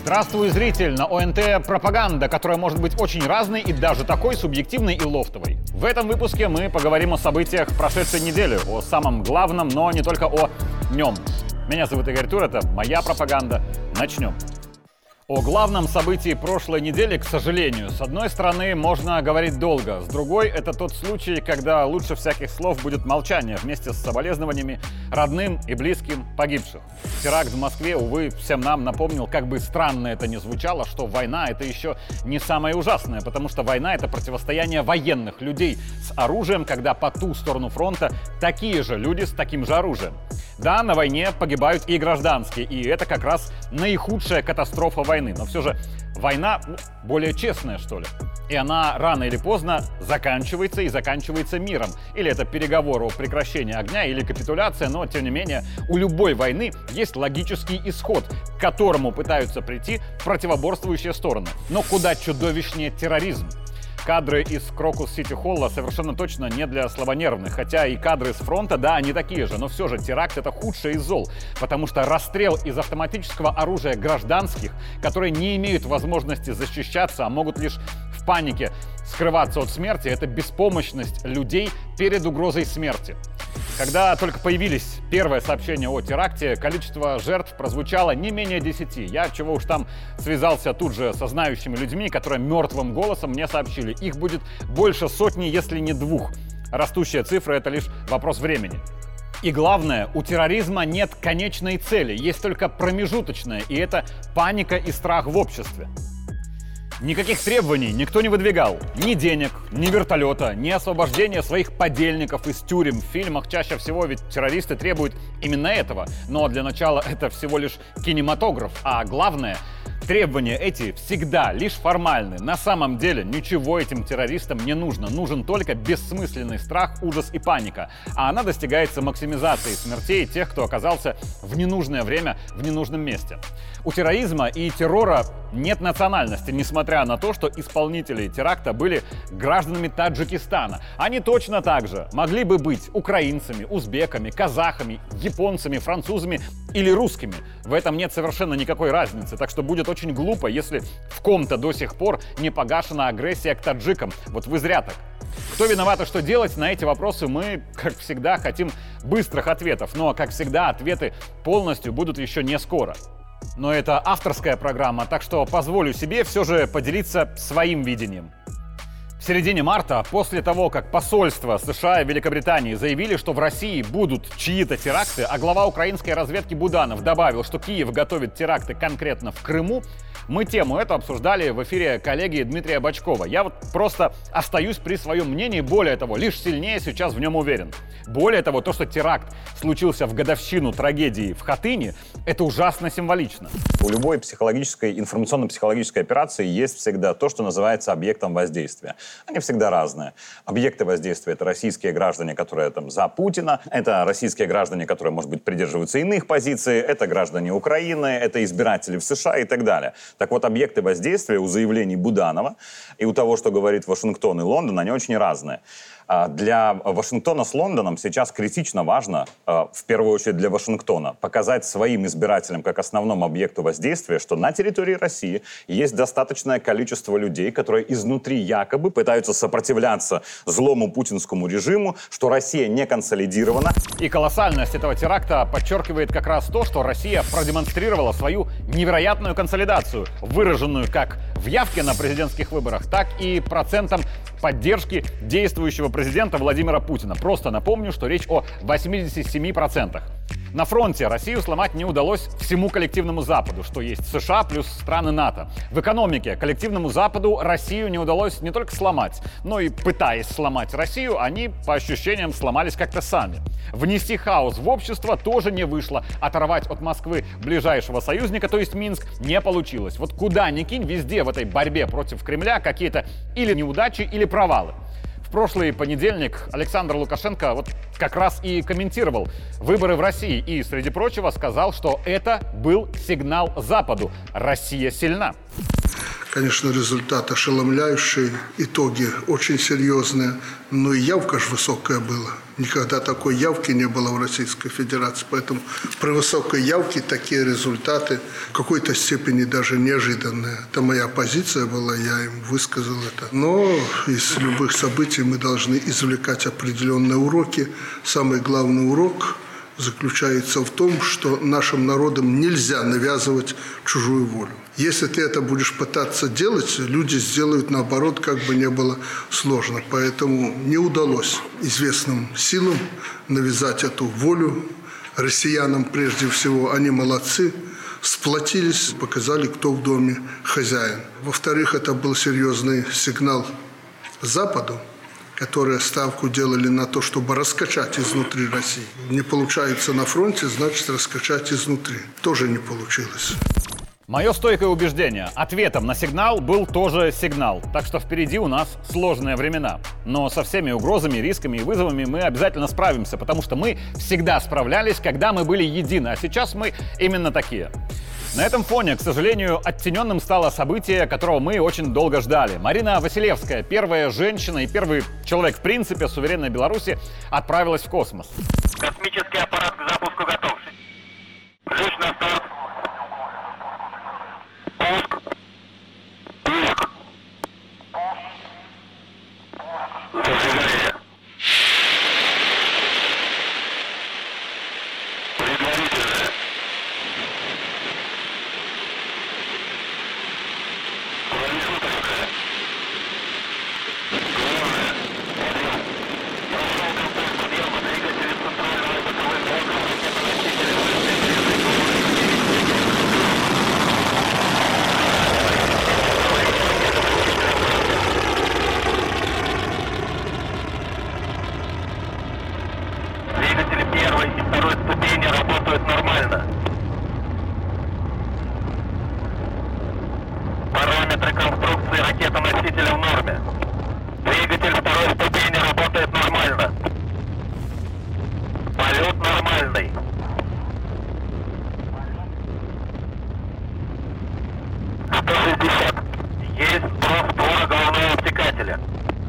Здравствуй, зритель! На ОНТ пропаганда, которая может быть очень разной и даже такой субъективной и лофтовой. В этом выпуске мы поговорим о событиях прошедшей недели, о самом главном, но не только о нем. Меня зовут Игорь Тур, это моя пропаганда. Начнем. О главном событии прошлой недели, к сожалению, с одной стороны, можно говорить долго, с другой, это тот случай, когда лучше всяких слов будет молчание вместе с соболезнованиями родным и близким погибших. Теракт в Москве, увы, всем нам напомнил, как бы странно это ни звучало, что война — это еще не самое ужасное, потому что война — это противостояние военных людей с оружием, когда по ту сторону фронта такие же люди с таким же оружием. Да, на войне погибают и гражданские, и это как раз наихудшая катастрофа войны. Но все же война более честная, что ли. И она рано или поздно заканчивается, и заканчивается миром. Или это переговоры о прекращении огня, или капитуляция, но тем не менее у любой войны есть логический исход, к которому пытаются прийти противоборствующие стороны. Но куда чудовищнее терроризм. Кадры из Крокус-Сити-Холла совершенно точно не для слабонервных, хотя и кадры с фронта, да, они такие же, но все же теракт — это худшее из зол, потому что расстрел из автоматического оружия гражданских, которые не имеют возможности защищаться, а могут лишь в панике скрываться от смерти, это беспомощность людей перед угрозой смерти. Когда только появились первые сообщения о теракте, количество жертв прозвучало не менее 10. Я, чего уж там, связался тут же со знающими людьми, которые мертвым голосом мне сообщили. Их будет больше сотни, если не двух. Растущая цифра — это лишь вопрос времени. И главное, у терроризма нет конечной цели, есть только промежуточная, и это паника и страх в обществе. Никаких требований никто не выдвигал. Ни денег, ни вертолета, ни освобождения своих подельников из тюрем. В фильмах чаще всего ведь террористы требуют именно этого. Но для начала это всего лишь кинематограф. А главное, требования эти всегда лишь формальны. На самом деле ничего этим террористам не нужно. Нужен только бессмысленный страх, ужас и паника. А она достигается максимизацией смертей тех, кто оказался в ненужное время в ненужном месте. У терроризма и террора нет национальности, несмотря на то, что исполнители теракта были гражданами Таджикистана. Они точно так же могли бы быть украинцами, узбеками, казахами, японцами, французами или русскими. В этом нет совершенно никакой разницы, так что будет очень глупо, если в ком-то до сих пор не погашена агрессия к таджикам. Вот вы зря так. Кто виноват и что делать, на эти вопросы мы, как всегда, хотим быстрых ответов. Но, как всегда, ответы полностью будут еще не скоро. Но это авторская программа, так что позволю себе все же поделиться своим видением. В середине марта, после того, как посольства США и Великобритании заявили, что в России будут чьи-то теракты, а глава украинской разведки Буданов добавил, что Киев готовит теракты конкретно в Крыму, мы тему эту обсуждали в эфире коллеги Дмитрия Бочкова. Я вот просто остаюсь при своем мнении, более того, лишь сильнее сейчас в нем уверен. Более того, то, что теракт случился в годовщину трагедии в Хатыни, это ужасно символично. У любой психологической, информационно-психологической операции есть всегда то, что называется объектом воздействия. Они всегда разные. Объекты воздействия — это российские граждане, которые там за Путина, это российские граждане, которые, может быть, придерживаются иных позиций, это граждане Украины, это избиратели в США и так далее. Так вот, объекты воздействия у заявлений Буданова и у того, что говорит Вашингтон и Лондон, они очень разные. Для Вашингтона с Лондоном сейчас критично важно, в первую очередь для Вашингтона, показать своим избирателям как основному объекту воздействия, что на территории России есть достаточное количество людей, которые изнутри якобы пытаются сопротивляться злому путинскому режиму, что Россия не консолидирована. И колоссальность этого теракта подчеркивает как раз то, что Россия продемонстрировала свою невероятную консолидацию, выраженную как в явке на президентских выборах, так и процентом поддержки действующего президента Владимира Путина. Просто напомню, что речь о 87%. На фронте Россию сломать не удалось всему коллективному Западу, что есть США плюс страны НАТО. В экономике коллективному Западу Россию не удалось не только сломать, но и, пытаясь сломать Россию, они, по ощущениям, сломались как-то сами. Внести хаос в общество тоже не вышло. Оторвать от Москвы ближайшего союзника, то есть Минск, не получилось. Вот куда ни кинь, везде в этой борьбе против Кремля какие-то или неудачи, или провалы. В прошлый понедельник Александр Лукашенко вот как раз и комментировал выборы в России и, среди прочего, сказал, что это был сигнал Западу. Россия сильна. Конечно, результат ошеломляющий, итоги очень серьезные, но и явка же высокая была. Никогда такой явки не было в Российской Федерации, поэтому при высокой явке такие результаты в какой-то степени даже неожиданные. Это моя позиция была, я им высказал это. Но из любых событий мы должны извлекать определенные уроки. Самый главный урок заключается в том, что нашим народам нельзя навязывать чужую волю. Если ты это будешь пытаться делать, люди сделают наоборот, как бы не было сложно. Поэтому не удалось известным силам навязать эту волю. Россиянам прежде всего, они молодцы, сплотились, показали, кто в доме хозяин. Во-вторых, это был серьезный сигнал Западу, которые ставку делали на то, чтобы раскачать изнутри России. Не получается на фронте, значит раскачать изнутри. Тоже не получилось. Мое стойкое убеждение: ответом на сигнал был тоже сигнал. Так что впереди у нас сложные времена. Но со всеми угрозами, рисками и вызовами мы обязательно справимся, потому что мы всегда справлялись, когда мы были едины, а сейчас мы именно такие. На этом фоне, к сожалению, оттененным стало событие, которого мы очень долго ждали. Марина Василевская, первая женщина и первый человек в принципе суверенной Беларуси, отправилась в космос. Космический аппарат к запуску готов. Лишь на старт. Пуск. Пуск. Зажигание. Предварительное. Промежуточное. Главное. Прошел контакт подъема двигателя центрального боковой блока ракетоносителя. Двигатели первой и второй ступени работают нормально. Параметры конструкции ракетоносителя в норме. Двигатель второй ступени работает нормально. Полет нормальный. «160». Есть сброс створа головного обтекателя.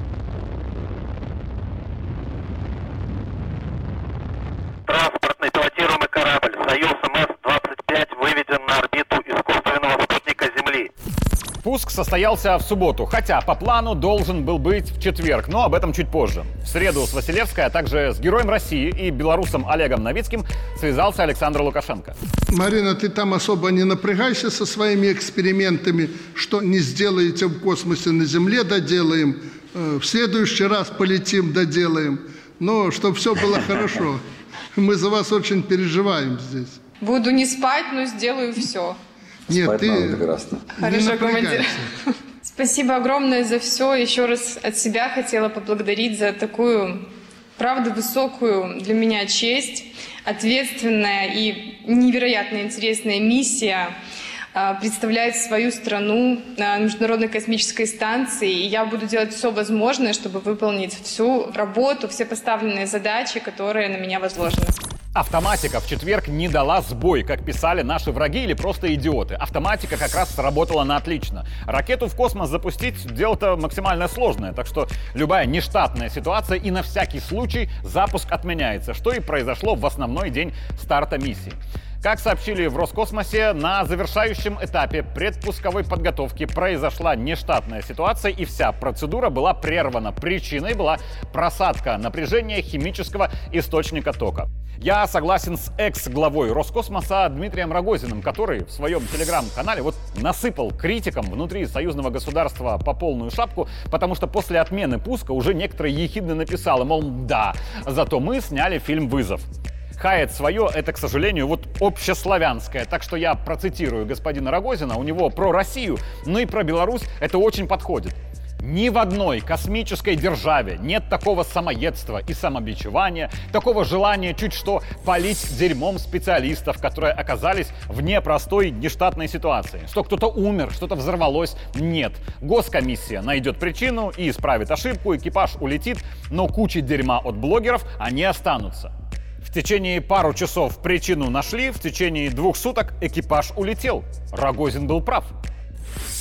Транспортный пилотируемый корабль «Союз МС-25» выведен на орбиту искусственного спутника Земли. Пуск состоялся в субботу, хотя по плану должен был быть в четверг, но об этом чуть позже. В среду с Василевской, а также с Героем России и белорусом Олегом Новицким связался Александр Лукашенко. Марина, ты там особо не напрягайся со своими экспериментами, что не сделаете в космосе, на Земле доделаем, в следующий раз полетим, доделаем. Но чтобы все было хорошо. Мы за вас очень переживаем здесь. Буду не спать, но сделаю все. Нет, спать ты надо прекрасно. Хорошо, командир. Спасибо огромное за все. Еще раз от себя хотела поблагодарить за такую, правда, высокую для меня честь. Ответственная и невероятно интересная миссия представлять свою страну на Международной космической станции. И я буду делать все возможное, чтобы выполнить всю работу, все поставленные задачи, которые на меня возложены. Автоматика в четверг не дала сбой, как писали наши враги или просто идиоты. Автоматика как раз сработала на отлично. Ракету в космос запустить — дело-то максимально сложное, так что любая нештатная ситуация и на всякий случай запуск отменяется, что и произошло в основной день старта миссии. Как сообщили в Роскосмосе, на завершающем этапе предпусковой подготовки произошла нештатная ситуация, и вся процедура была прервана. Причиной была просадка напряжения химического источника тока. Я согласен с экс-главой Роскосмоса Дмитрием Рогозиным, который в своем телеграм-канале насыпал критикам внутри союзного государства по полную шапку, потому что после отмены пуска уже некоторые ехидно написали, мол, да, зато мы сняли фильм «Вызов». Хаять свое — это, к сожалению, общеславянское. Так что я процитирую господина Рогозина, у него про Россию, но и про Беларусь это очень подходит. Ни в одной космической державе нет такого самоедства и самобичевания, такого желания чуть что полить дерьмом специалистов, которые оказались в непростой нештатной ситуации. Что кто-то умер, что-то взорвалось. Нет. Госкомиссия найдет причину и исправит ошибку, экипаж улетит, но кучи дерьма от блогеров они останутся. В течение пару часов причину нашли, в течение 2 суток экипаж улетел. Рогозин был прав.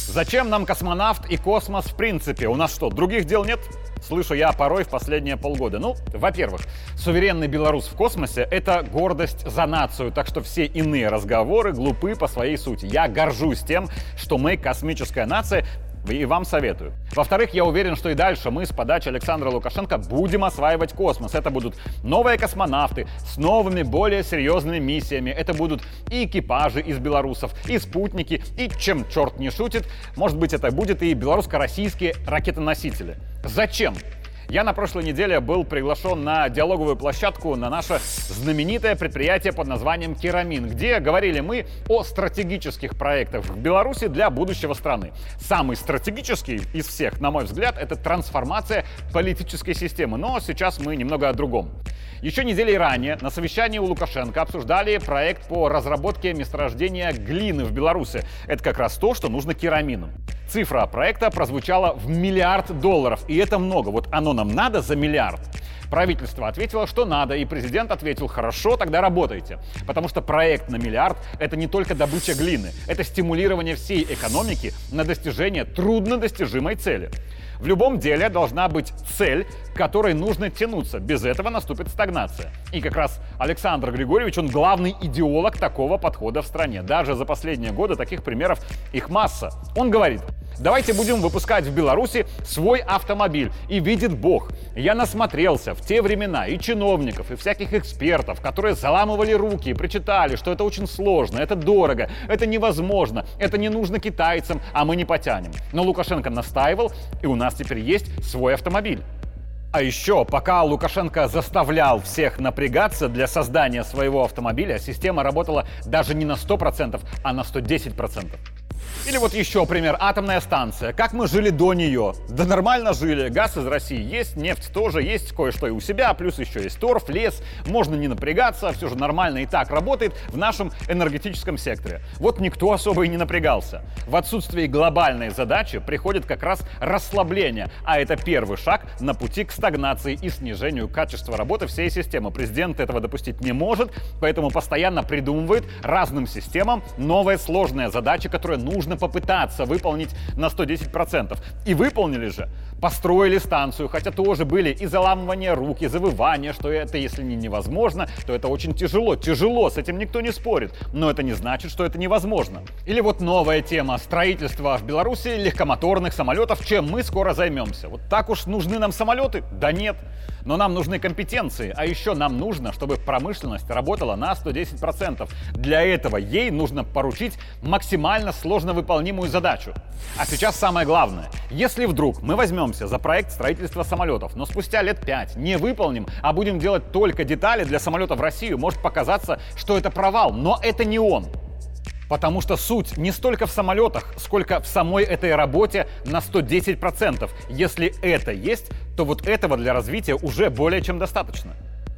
Зачем нам космонавт и космос в принципе? У нас что, других дел нет? Слышу я порой в последние полгода. Ну, во-первых, суверенный белорус в космосе — это гордость за нацию, так что все иные разговоры глупы по своей сути. Я горжусь тем, что мы космическая нация, и вам советую. Во-вторых, я уверен, что и дальше мы с подачи Александра Лукашенко будем осваивать космос. Это будут новые космонавты с новыми, более серьезными миссиями. Это будут и экипажи из белорусов, и спутники, и, чем черт не шутит, может быть, это будет и белорусско-российские ракетоносители. Зачем? Я на прошлой неделе был приглашен на диалоговую площадку на наше знаменитое предприятие под названием «Керамин», где говорили мы о стратегических проектах в Беларуси для будущего страны. Самый стратегический из всех, на мой взгляд, это трансформация политической системы. Но сейчас мы немного о другом. Еще неделей ранее на совещании у Лукашенко обсуждали проект по разработке месторождения глины в Беларуси. Это как раз то, что нужно Керамину. Цифра проекта прозвучала в $1 миллиард, и это много. Вот оно нам надо за $1 миллиард. Правительство ответило, что надо, и президент ответил: хорошо, тогда работайте. Потому что проект на $1 миллиард — это не только добыча глины, это стимулирование всей экономики на достижение труднодостижимой цели. В любом деле должна быть цель, к которой нужно тянуться. Без этого наступит стагнация. И как раз Александр Григорьевич, он главный идеолог такого подхода в стране. Даже за последние годы таких примеров их масса. Он говорит: давайте будем выпускать в Беларуси свой автомобиль. И видит Бог, я насмотрелся в те времена и чиновников, и всяких экспертов, которые заламывали руки и причитали, что это очень сложно, это дорого, это невозможно, это не нужно китайцам, а мы не потянем. Но Лукашенко настаивал, и у нас теперь есть свой автомобиль. А еще, пока Лукашенко заставлял всех напрягаться для создания своего автомобиля, система работала даже не на 100%, а на 110%. Или вот еще пример. Атомная станция. Как мы жили до нее? Да нормально жили. Газ из России есть, нефть тоже есть, кое-что и у себя, плюс еще есть торф, лес. Можно не напрягаться, все же нормально и так работает в нашем энергетическом секторе. Вот никто особо и не напрягался. В отсутствии глобальной задачи приходит как раз расслабление, а это первый шаг на пути к стагнации и снижению качества работы всей системы. Президент этого допустить не может, поэтому постоянно придумывает разным системам новые сложные задачи, которые нужно попытаться выполнить на 110%. И выполнили же. Построили станцию, хотя тоже были и заламывание рук, и завывание, что это, если не невозможно, то это очень тяжело. Тяжело, с этим никто не спорит. Но это не значит, что это невозможно. Или вот новая тема: строительство в Беларуси легкомоторных самолетов, чем мы скоро займемся. Вот так уж нужны нам самолеты? Да нет. Но нам нужны компетенции, а еще нам нужно, чтобы промышленность работала на 110%. Для этого ей нужно поручить максимально сложно выполнимую задачу. А сейчас самое главное. Если вдруг мы возьмемся за проект строительства самолетов, но спустя лет 5 не выполним, а будем делать только детали для самолета в Россию, может показаться, что это провал, но это не он. Потому что суть не столько в самолетах, сколько в самой этой работе на 110%. Если это есть, то вот этого для развития уже более чем достаточно.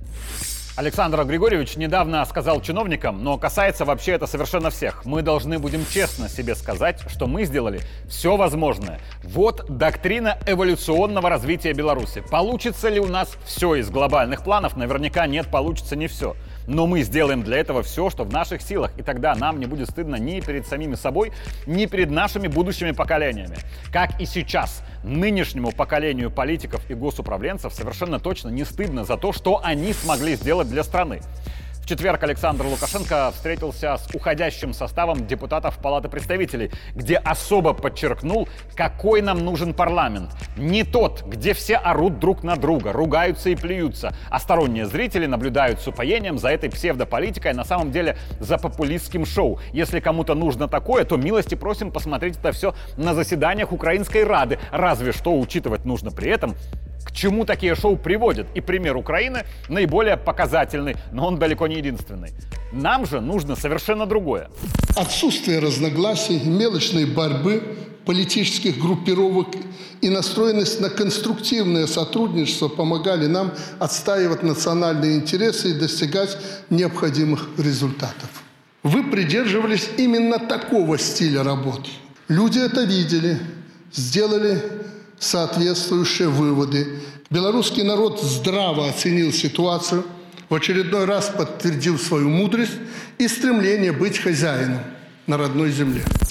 Александр Григорьевич недавно сказал чиновникам, но касается вообще это совершенно всех: мы должны будем честно себе сказать, что мы сделали все возможное. Вот доктрина эволюционного развития Беларуси. Получится ли у нас все из глобальных планов? Наверняка нет, получится не все. Но мы сделаем для этого все, что в наших силах, и тогда нам не будет стыдно ни перед самими собой, ни перед нашими будущими поколениями. Как и сейчас, нынешнему поколению политиков и госуправленцев совершенно точно не стыдно за то, что они смогли сделать для страны. В четверг Александр Лукашенко встретился с уходящим составом депутатов Палаты представителей, где особо подчеркнул, какой нам нужен парламент. Не тот, где все орут друг на друга, ругаются и плюются, а сторонние зрители наблюдают с упоением за этой псевдополитикой, а на самом деле за популистским шоу. Если кому-то нужно такое, то милости просим посмотреть это все на заседаниях Украинской Рады. Разве что учитывать нужно при этом, к чему такие шоу приводят. И пример Украины наиболее показательный, но он далеко не единственный. Нам же нужно совершенно другое. Отсутствие разногласий, мелочной борьбы политических группировок и настроенность на конструктивное сотрудничество помогали нам отстаивать национальные интересы и достигать необходимых результатов. Вы придерживались именно такого стиля работы. Люди это видели, сделали соответствующие выводы. Белорусский народ здраво оценил ситуацию, в очередной раз подтвердил свою мудрость и стремление быть хозяином на родной земле.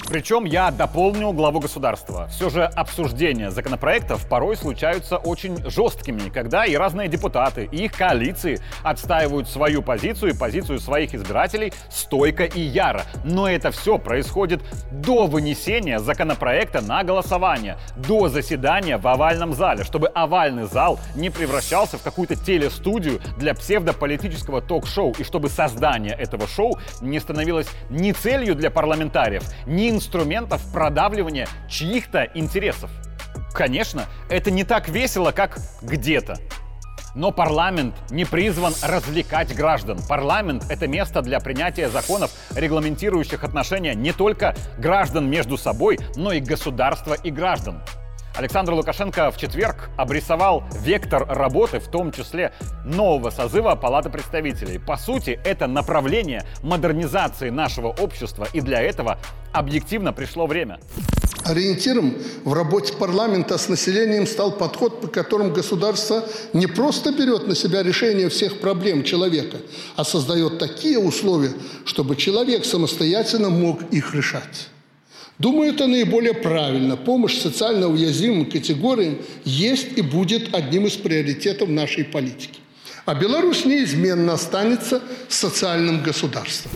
Причем я дополню главу государства. Все же обсуждения законопроектов порой случаются очень жесткими, когда и разные депутаты, и их коалиции отстаивают свою позицию и позицию своих избирателей стойко и яро. Но это все происходит до вынесения законопроекта на голосование, до заседания в овальном зале, чтобы овальный зал не превращался в какую-то телестудию для псевдополитического ток-шоу, и чтобы создание этого шоу не становилось ни целью для парламентариев, ни инструментов продавливания чьих-то интересов. Конечно, это не так весело, как где-то. Но парламент не призван развлекать граждан. Парламент — это место для принятия законов, регламентирующих отношения не только граждан между собой, но и государства и граждан. Александр Лукашенко в четверг обрисовал вектор работы, в том числе нового созыва Палаты представителей. По сути, это направление модернизации нашего общества, и для этого объективно пришло время. Ориентиром в работе парламента с населением стал подход, по которому государство не просто берет на себя решение всех проблем человека, а создает такие условия, чтобы человек самостоятельно мог их решать. Думаю, это наиболее правильно. Помощь социально уязвимым категориям есть и будет одним из приоритетов нашей политики. А Беларусь неизменно останется социальным государством.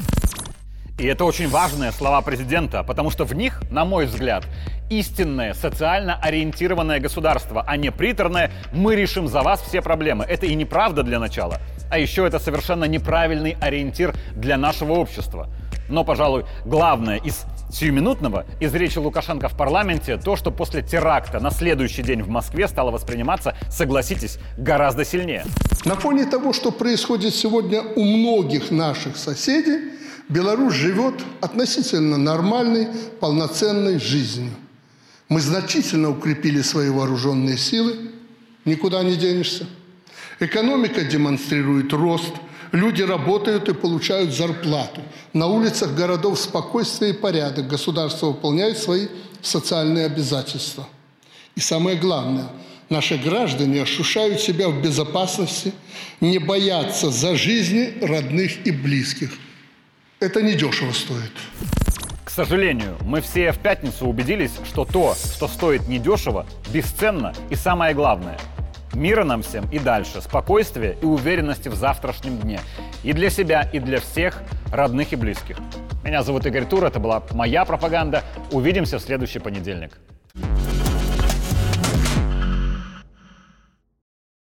И это очень важные слова президента, потому что в них, на мой взгляд, истинное социально ориентированное государство, а не приторное «мы решим за вас все проблемы». Это и неправда для начала, а еще это совершенно неправильный ориентир для нашего общества. Но, пожалуй, главное из сиюминутного из речи Лукашенко в парламенте то, что после теракта на следующий день в Москве стало восприниматься, согласитесь, гораздо сильнее. На фоне того, что происходит сегодня у многих наших соседей, Беларусь живет относительно нормальной, полноценной жизнью. Мы значительно укрепили свои вооруженные силы, никуда не денешься. Экономика демонстрирует рост, люди работают и получают зарплату. На улицах городов спокойствие и порядок, государство выполняет свои социальные обязательства. И самое главное, наши граждане ощущают себя в безопасности, не боятся за жизни родных и близких. Это недешево стоит. К сожалению, мы все в пятницу убедились, что то, что стоит недешево, бесценно и самое главное – мира нам всем и дальше, спокойствия и уверенности в завтрашнем дне. И для себя, и для всех родных и близких. Меня зовут Игорь Тур, это была моя пропаганда. Увидимся в следующий понедельник.